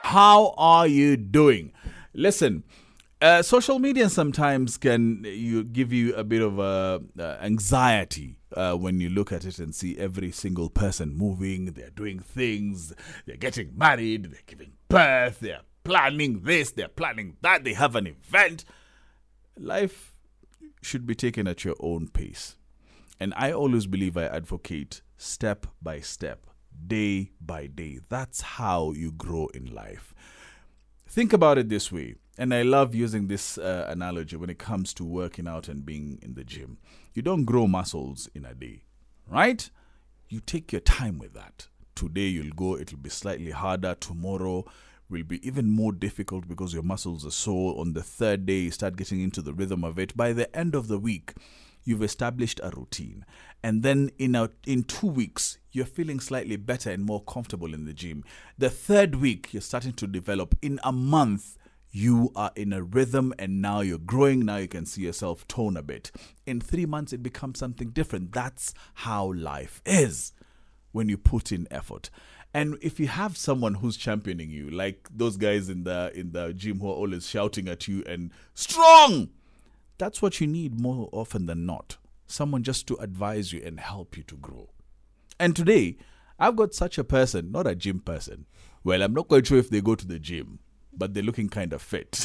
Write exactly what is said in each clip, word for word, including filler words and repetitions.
How are you doing? Listen, uh, social media sometimes can you give you a bit of uh, uh, anxiety uh, when you look at it and see every single person moving. They're doing things. They're getting married. They're giving birth. They're planning this. They're planning that. They have an event. Life should be taken at your own pace. And I always believe I advocate step by step, day by day. That's how you grow in life. Think about it this way. And I love using this uh, analogy when it comes to working out and being in the gym. You don't grow muscles in a day, right? You take your time with that. Today you'll go, it'll be slightly harder. Tomorrow will be even more difficult because your muscles are sore. On the third day, you start getting into the rhythm of it. By the end of the week, you've established a routine. And then in a, in two weeks, you're feeling slightly better and more comfortable in the gym. The third week, you're starting to develop. In a month, you are in a rhythm and now you're growing. Now you can see yourself tone a bit. In three months, it becomes something different. That's how life is when you put in effort. And if you have someone who's championing you, like those guys in the in the gym who are always shouting at you and strong, that's what you need more often than not. Someone just to advise you and help you to grow. And today, I've got such a person, not a gym person. Well, I'm not quite sure if they go to the gym, but they're looking kind of fit.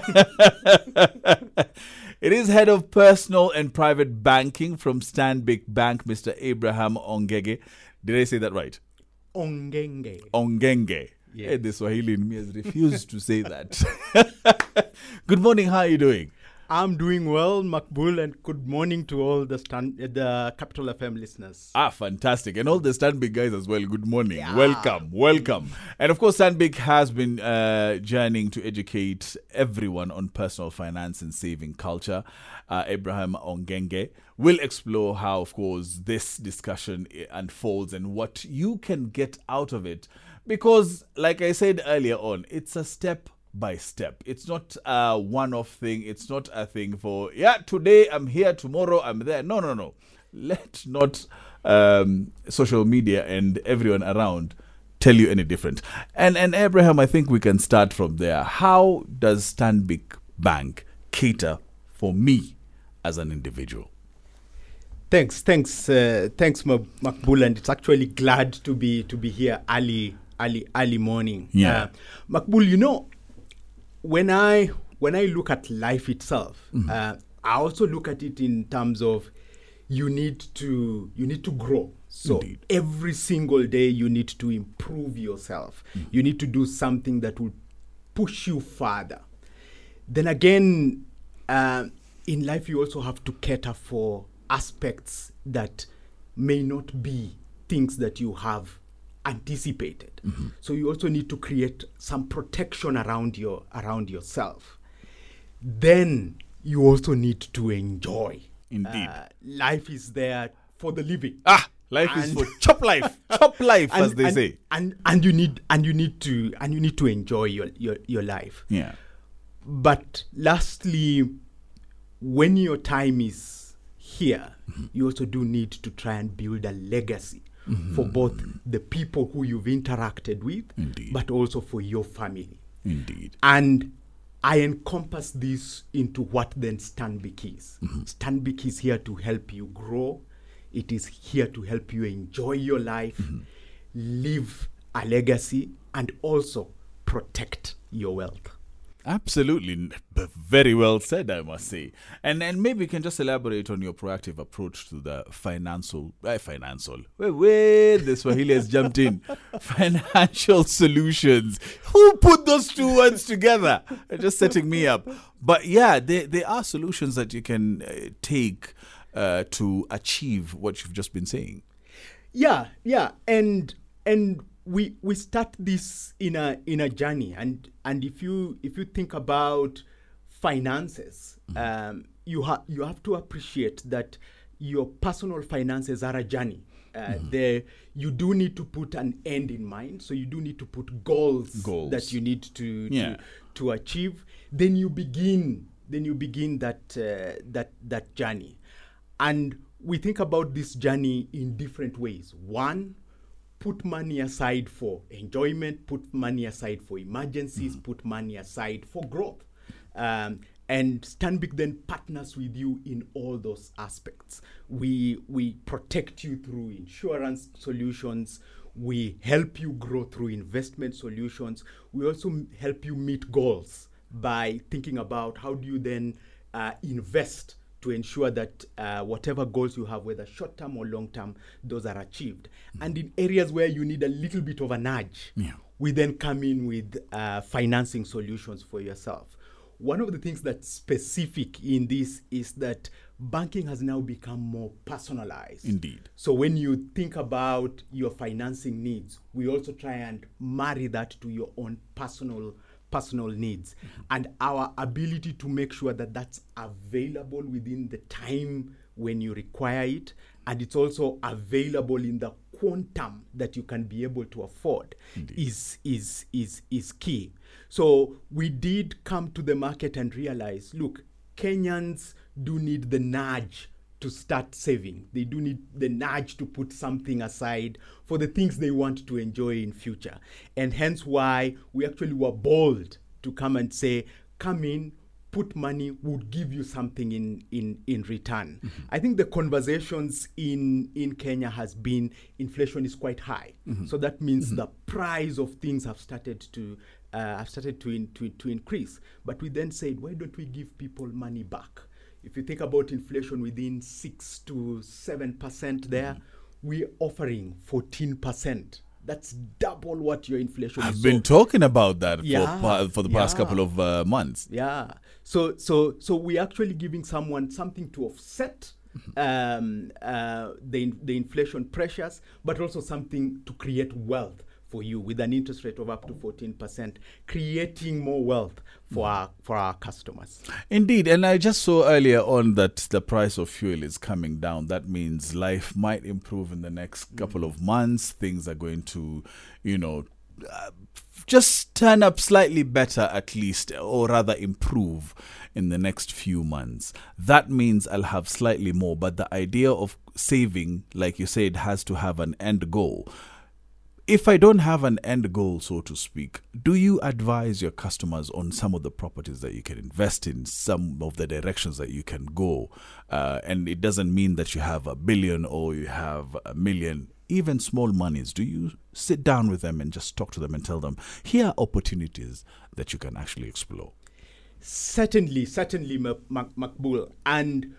It is Head of Personal and Private Banking from Stanbic Bank, Mister Abraham Ongenge. Did I say that right? Ongenge. Ongenge. Yes. Hey, the Swahili in me has refused to say that. Good morning. How are you doing? I'm doing well, Makbul, and good morning to all the stand, uh, the Capital F M listeners. Ah, fantastic. And all the Stanbic guys as well. Good morning. Yeah. Welcome. Welcome. And of course, Stanbic has been uh, journeying to educate everyone on personal finance and saving culture. Uh, Abraham Ongenge will explore how, of course, this discussion unfolds and what you can get out of it. Because, like I said earlier on, it's a step by step. It's not a one-off thing. It's not a thing for, yeah, today I'm here, tomorrow I'm there. No, no, no. Let not um, social media and everyone around tell you any different. And and Abraham, I think we can start from there. How does Stanbic Bank cater for me as an individual? Thanks, thanks, uh, thanks, Makbul, and it's actually glad to be to be here early, early, early morning. Yeah, uh, Makbul, you know, when I when I look at life itself, mm-hmm. uh, I also look at it in terms of you need to you need to grow. So Indeed. Every single day you need to improve yourself. Mm-hmm. You need to do something that will push you further. Then again, uh, in life you also have to cater for aspects that may not be things that you have anticipated. Mm-hmm. So you also need to create some protection around your around yourself. Then you also need to enjoy. Indeed. Uh, life is there for the living. Ah, life and is for chop life. Chop life, and, as they and, say. And and you need and you need to and you need to enjoy your, your, your life. Yeah. But lastly, when your time is here, mm-hmm. you also do need to try and build a legacy. Mm-hmm. For both the people who you've interacted with, Indeed. But also for your family. Indeed. And I encompass this into what then Stanbic is. Mm-hmm. Stanbic is here to help you grow. It is here to help you enjoy your life, mm-hmm. leave a legacy, and also protect your wealth. Absolutely. Very well said, I must say. And and maybe you can just elaborate on your proactive approach to the financial, uh, financial, wait, wait, the Swahili has jumped in. Financial solutions. Who put those two words together? They're just setting me up. But yeah, there, there are solutions that you can uh, take uh, to achieve what you've just been saying. Yeah, yeah. And, and, We we start this in a in a journey, and and if you if you think about finances, mm-hmm. um, you have you have to appreciate that your personal finances are a journey. Uh, mm-hmm. There you do need to put an end in mind, so you do need to put goals, goals. that you need to, yeah. to to achieve. Then you begin then you begin that uh, that that journey, and we think about this journey in different ways. One, put money aside for enjoyment, put money aside for emergencies, Mm. put money aside for growth. Um, and Stanbic then partners with you in all those aspects. We, we protect you through insurance solutions. We help you grow through investment solutions. We also m- help you meet goals by thinking about how do you then uh, invest to ensure that uh, whatever goals you have, whether short-term or long-term, those are achieved. Mm-hmm. And in areas where you need a little bit of a nudge, yeah. we then come in with uh, financing solutions for yourself. One of the things that's specific in this is that banking has now become more personalized. Indeed. So when you think about your financing needs, we also try and marry that to your own personal personal needs, mm-hmm. and our ability to make sure that that's available within the time when you require it, and it's also available in the quantum that you can be able to afford is, is is is key. So we did come to the market and realize, look, Kenyans do need the nudge to start saving. They do need the nudge to put something aside for the things they want to enjoy in future. And hence why we actually were bold to come and say, come in, put money, would give you something in, in, in return. Mm-hmm. I think the conversations in, in Kenya has been inflation is quite high. Mm-hmm. So that means mm-hmm. the price of things have started to uh, have started to, in, to, to increase. But we then said, why don't we give people money back? If you think about inflation within six to seven percent there, mm-hmm. we're offering fourteen percent. That's double what your inflation I've is. I've been so, talking about that yeah, for, for the yeah. past couple of uh, months. Yeah. So so so we're actually giving someone something to offset mm-hmm. um, uh, the the inflation pressures, but also something to create wealth for you with an interest rate of up to fourteen percent, creating more wealth for mm. our for our customers. Indeed, and I just saw earlier on that the price of fuel is coming down. That means life might improve in the next mm. couple of months. Things are going to, you know, uh, just turn up slightly better at least, or rather improve in the next few months. That means I'll have slightly more, but the idea of saving, like you said, has to have an end goal. If I don't have an end goal, so to speak, do you advise your customers on some of the properties that you can invest in, some of the directions that you can go? Uh, and it doesn't mean that you have a billion or you have a million, even small monies. Do you sit down with them and just talk to them and tell them, here are opportunities that you can actually explore? Certainly, certainly, Makbul. And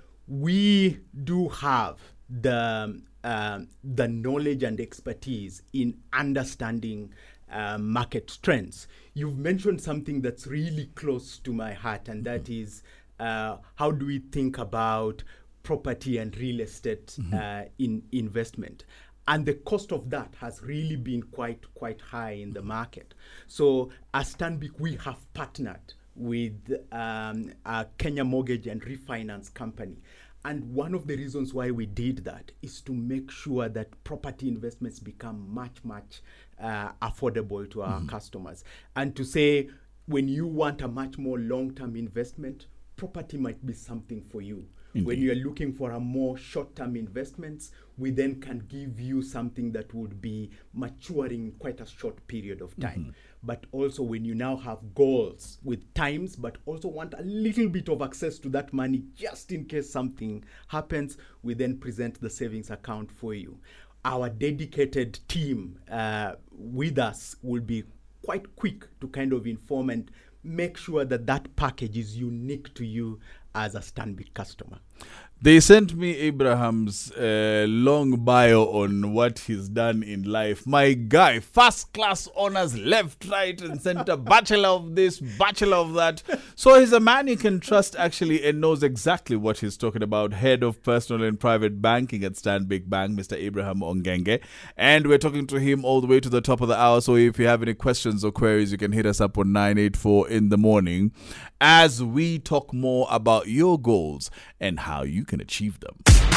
we do have the... Um, the knowledge and expertise in understanding uh, market trends. You've mentioned something that's really close to my heart, and that mm-hmm. is uh, how do we think about property and real estate mm-hmm. uh, in investment? And the cost of that has really been quite quite high in the market. So as Stanbic, we have partnered with um, a Kenya Mortgage and Refinance Company. And one of the reasons why we did that is to make sure that property investments become much, much uh, affordable to our mm-hmm. customers. And to say, when you want a much more long-term investment, property might be something for you. Indeed. When you're looking for a more short-term investments, we then can give you something that would be maturing in quite a short period of time. Mm-hmm. But also when you now have goals with times, but also want a little bit of access to that money just in case something happens, we then present the savings account for you. Our dedicated team uh, with us will be quite quick to kind of inform and make sure that that package is unique to you as a Stanbic customer. They sent me Abraham's uh, long bio on what he's done in life. My guy, first class honors, left, right, and center, bachelor of this, bachelor of that. So he's a man you can trust actually and knows exactly what he's talking about. Head of personal and private banking at Stanbic Bank, Mister Abraham Ongenge. And we're talking to him all the way to the top of the hour. So if you have any questions or queries, you can hit us up on nine eight four in the morning as we talk more about your goals and how you can achieve them.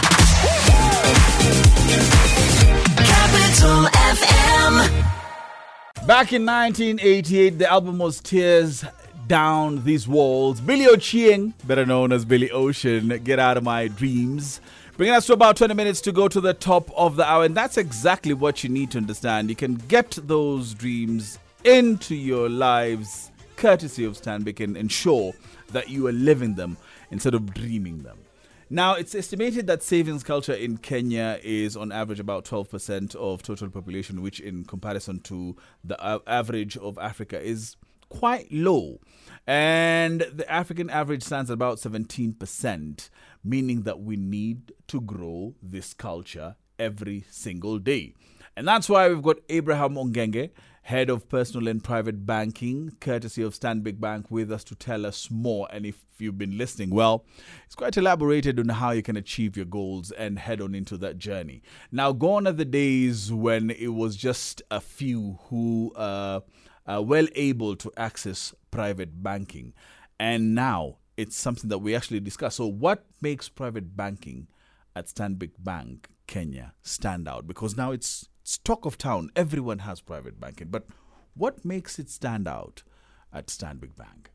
Capital F M. Back in nineteen eighty-eight, the album was Tears Down These Walls. Billy Ochieng, better known as Billy Ocean, Get Out of My Dreams, Bringing us to about twenty minutes to go to the top of the hour. And that's exactly what you need to understand. You can get those dreams into your lives courtesy of Stanbic and ensure that you are living them instead of dreaming them. Now, it's estimated that savings culture in Kenya is on average about twelve percent of total population, which in comparison to the uh, average of Africa is quite low. And the African average stands at about seventeen percent, meaning that we need to grow this culture every single day. And that's why we've got Abraham Ongenge, Head of Personal and Private Banking, courtesy of Stanbic Bank, with us to tell us more. And if you've been listening, well, it's quite elaborated on how you can achieve your goals and head on into that journey. Now, gone are the days when it was just a few who uh, are well able to access private banking. And now it's something that we actually discuss. So what makes private banking at Stanbic Bank Kenya stand out? Because now it's It's talk of town. Everyone has private banking. But what makes it stand out at Stanbic Bank?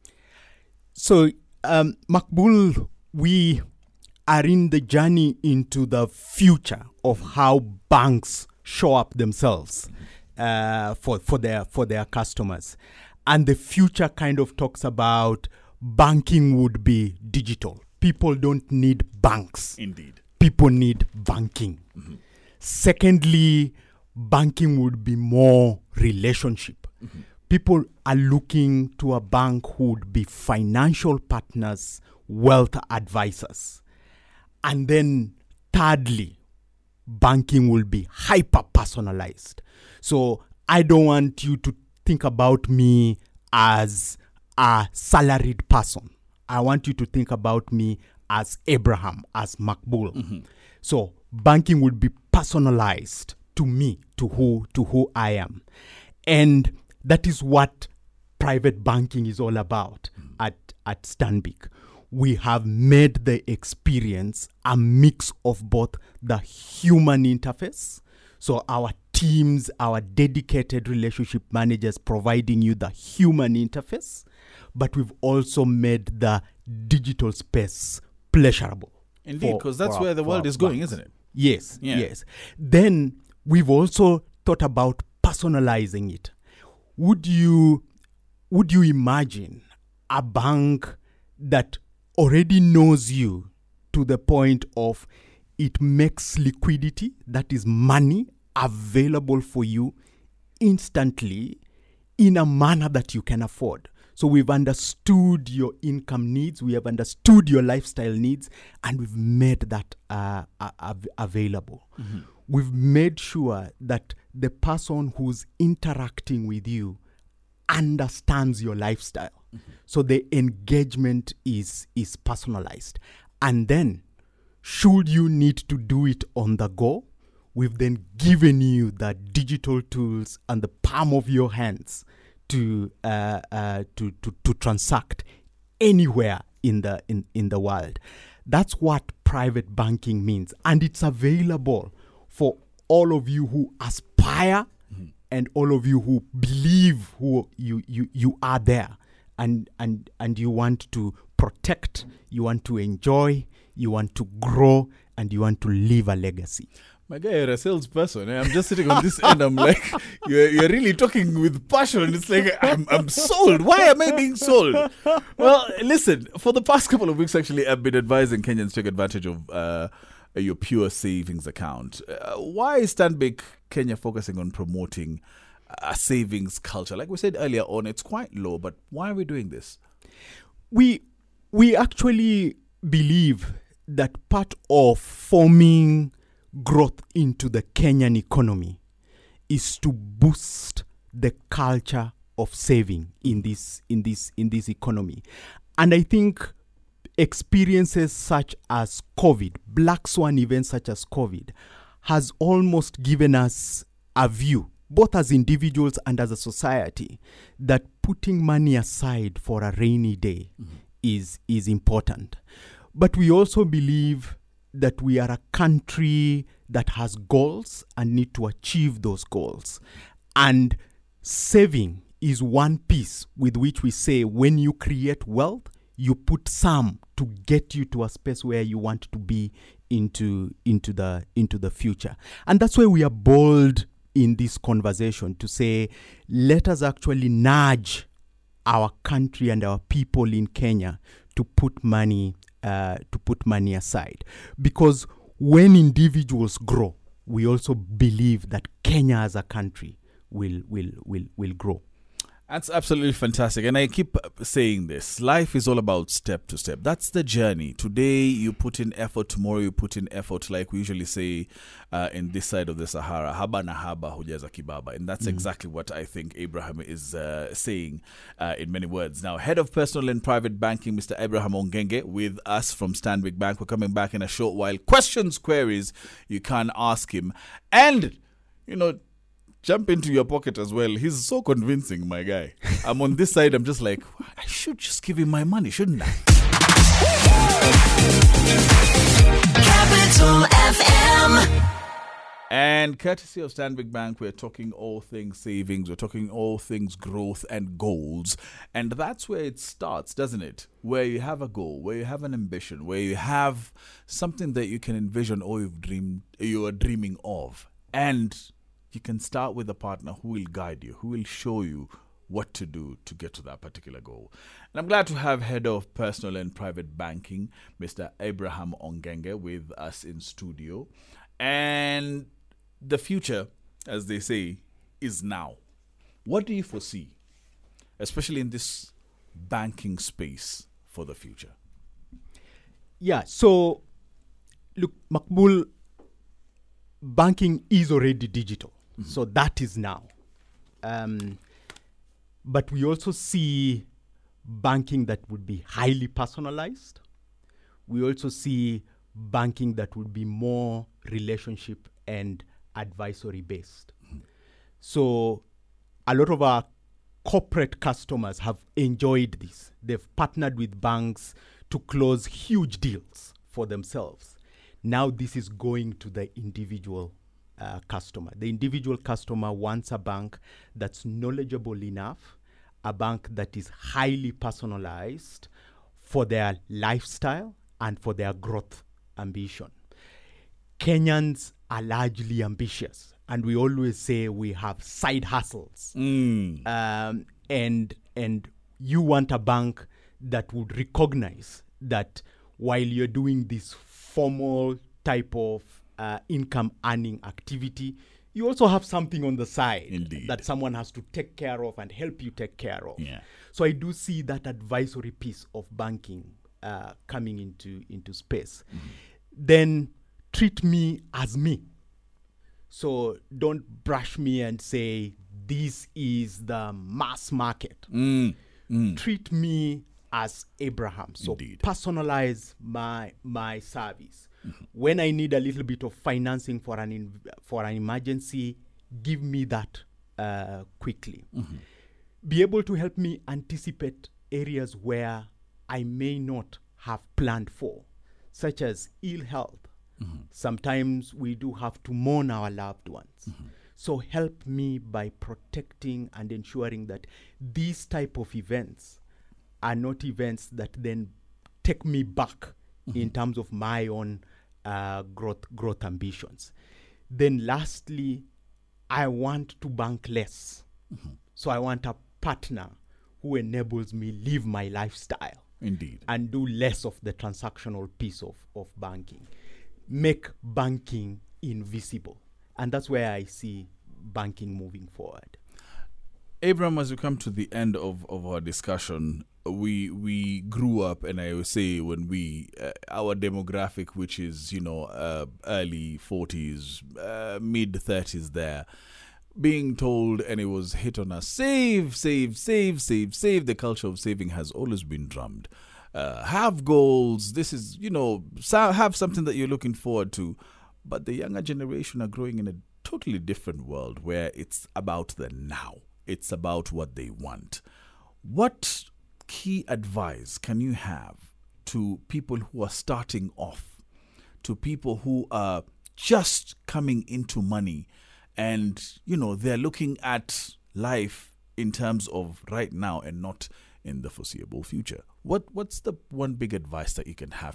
So, um, Makbul, we are in the journey into the future of how banks show up themselves uh, for, for their for their customers. And the future kind of talks about banking would be digital. People don't need banks. Indeed. People need banking. Mm-hmm. Secondly, banking would be more relationship. Mm-hmm. People are looking to a bank who would be financial partners, wealth advisors. And then thirdly, banking will be hyper-personalized. So I don't want you to think about me as a salaried person. I want you to think about me as Abraham, as Makbul. Mm-hmm. So banking would be personalized to me, to who to who I am. And that is what private banking is all about mm. at, at Stanbic. We have made the experience a mix of both the human interface, so our teams, our dedicated relationship managers providing you the human interface, but we've also made the digital space pleasurable. Indeed, because that's where the world is going, isn't it? Yes, yeah. yes. Then we've also thought about personalizing it. Would you would you imagine a bank that already knows you to the point of it makes liquidity, that is money, available for you instantly in a manner that you can afford? So we've understood your income needs, we have understood your lifestyle needs, and we've made that uh, uh, available. Mm-hmm. We've made sure that the person who's interacting with you understands your lifestyle. Mm-hmm. So the engagement is, is personalized. And then, should you need to do it on the go, we've then given you the digital tools and the palm of your hands to uh, uh, to, to to transact anywhere in the in, in the world. That's what private banking means, and it's available for all of you who aspire mm-hmm. and all of you who believe who you you, you are there, and and and you want to protect, you want to enjoy, you want to grow, and you want to leave a legacy. My guy, you're a salesperson. I'm just sitting on this end. I'm like, you're, you're really talking with passion. It's like, I'm, I'm sold. Why am I being sold? Well, listen, for the past couple of weeks, actually, I've been advising Kenyans to take advantage of uh, your pure savings account. Uh, why is Stanbic Kenya focusing on promoting a savings culture? Like we said earlier on, it's quite low, but why are we doing this? We, we actually believe that part of forming growth into the Kenyan economy is to boost the culture of saving in this in this in this economy. And I think experiences such as COVID, black swan events such as COVID, has almost given us a view, both as individuals and as a society, that putting money aside for a rainy day mm-hmm. is is important. But we also believe that we are a country that has goals and need to achieve those goals. And saving is one piece with which we say when you create wealth, you put some to get you to a space where you want to be into into the into the future. And that's why we are bold in this conversation to say, let us actually nudge our country and our people in Kenya to put money uh, to put money aside. Because when individuals grow, we also believe that Kenya as a country will will will will grow. That's absolutely fantastic. And I keep saying this. Life is all about step to step. That's the journey. Today you put in effort. Tomorrow you put in effort. Like we usually say uh, in this side of the Sahara, haba na haba hujaza kibaba. And that's mm. exactly what I think Abraham is uh, saying uh, in many words. Now, Head of Personal and Private Banking, Mister Abraham Ongenge, with us from Stanbic Bank. We're coming back in a short while. Questions, queries, you can ask him. And, you know, jump into your pocket as well. He's so convincing, my guy. I'm on this side. I'm just like, I should just give him my money, shouldn't I? Capital F M. And courtesy of Stanbic Bank, we're talking all things savings. We're talking all things growth and goals. And that's where it starts, doesn't it? Where you have a goal, where you have an ambition, where you have something that you can envision or you've dreamed, you are dreaming of. And you can start with a partner who will guide you, who will show you what to do to get to that particular goal. And I'm glad to have Head of Personal and Private Banking, Mister Abraham Ongenge, with us in studio. And the future, as they say, is now. What do you foresee, especially in this banking space, for the future? Yeah, so look, Makbul, banking is already digital. Mm-hmm. So that is now. Um, but we also see banking that would be highly personalized. We also see banking that would be more relationship and advisory based. Mm-hmm. So a lot of our corporate customers have enjoyed this. They've partnered with banks to close huge deals for themselves. Now this is going to the individual uh, customer. The individual customer wants a bank that's knowledgeable enough, a bank that is highly personalized for their lifestyle and for their growth ambition. Kenyans are largely ambitious, and we always say we have side hustles. Mm. Um, and and you want a bank that would recognize that while you're doing this formal type of uh, income earning activity, you also have something on the side Indeed. that someone has to take care of and help you take care of. Yeah. So I do see that advisory piece of banking uh, coming into, into space. Mm-hmm. Then treat me as me. So don't brush me and say, this is the mass market. Mm. Mm. Treat me as Abraham. So Indeed. Personalize my my service. Mm-hmm. When I need a little bit of financing for an in, for an emergency, give me that uh, quickly. Mm-hmm. Be able to help me anticipate areas where I may not have planned for, such as ill health. Mm-hmm. Sometimes we do have to mourn our loved ones. Mm-hmm. So help me by protecting and ensuring that these type of events are not events that then take me back mm-hmm. in terms of my own uh, growth growth ambitions. Then lastly, I want to bank less. Mm-hmm. So I want a partner who enables me live my lifestyle. Indeed. And do less of the transactional piece of, of banking. Make banking invisible. And that's where I see banking moving forward. Abraham, as we come to the end of, of our discussion, we we grew up, and I would say when we, uh, our demographic, which is, you know, uh, early forties, uh, mid thirties there, being told, and it was hit on us, save, save, save, save, save. The culture of saving has always been drummed. Uh, have goals. This is, you know, have something that you're looking forward to. But the younger generation are growing in a totally different world where it's about the now. It's about what they want. What key advice can you have to people who are starting off, to people who are just coming into money and, you know, they're looking at life in terms of right now and not in the foreseeable future? What What's the one big advice that you can have to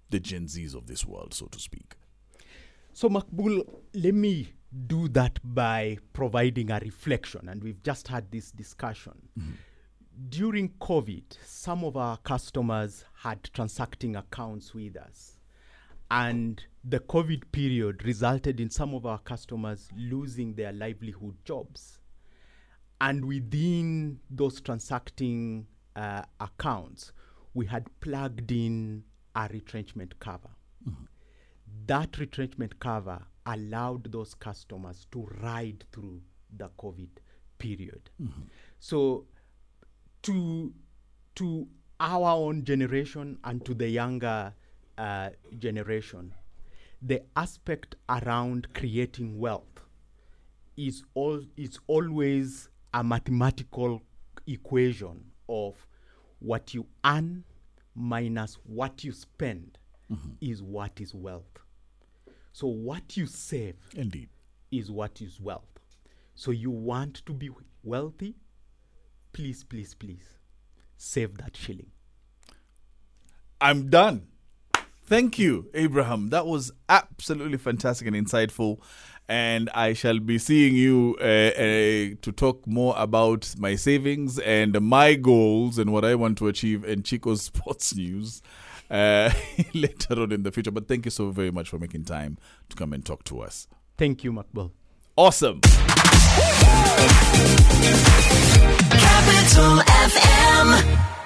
the Gen Zs of this world, so to speak? So, Makbul, let me do that by providing a reflection. And we've just had this discussion. Mm-hmm. During COVID, some of our customers had transacting accounts with us. And the COVID period resulted in some of our customers losing their livelihood jobs. And within those transacting uh, accounts, we had plugged in a retrenchment cover. Mm-hmm. That retrenchment cover allowed those customers to ride through the COVID period. Mm-hmm. So to, to our own generation and to the younger uh, generation, the aspect around creating wealth is, all, is always a mathematical equation of what you earn minus what you spend. Mm-hmm. Is what is wealth. So what you save Indeed. is what is wealth. So you want to be wealthy? Please, please, please, save that shilling. I'm done. Thank you, Abraham. That was absolutely fantastic and insightful. And I shall be seeing you uh, uh, to talk more about my savings and my goals and what I want to achieve in Chico's Sports News uh, later on in the future. But thank you so very much for making time to come and talk to us. Thank you, Makbul. Awesome. Capital F M.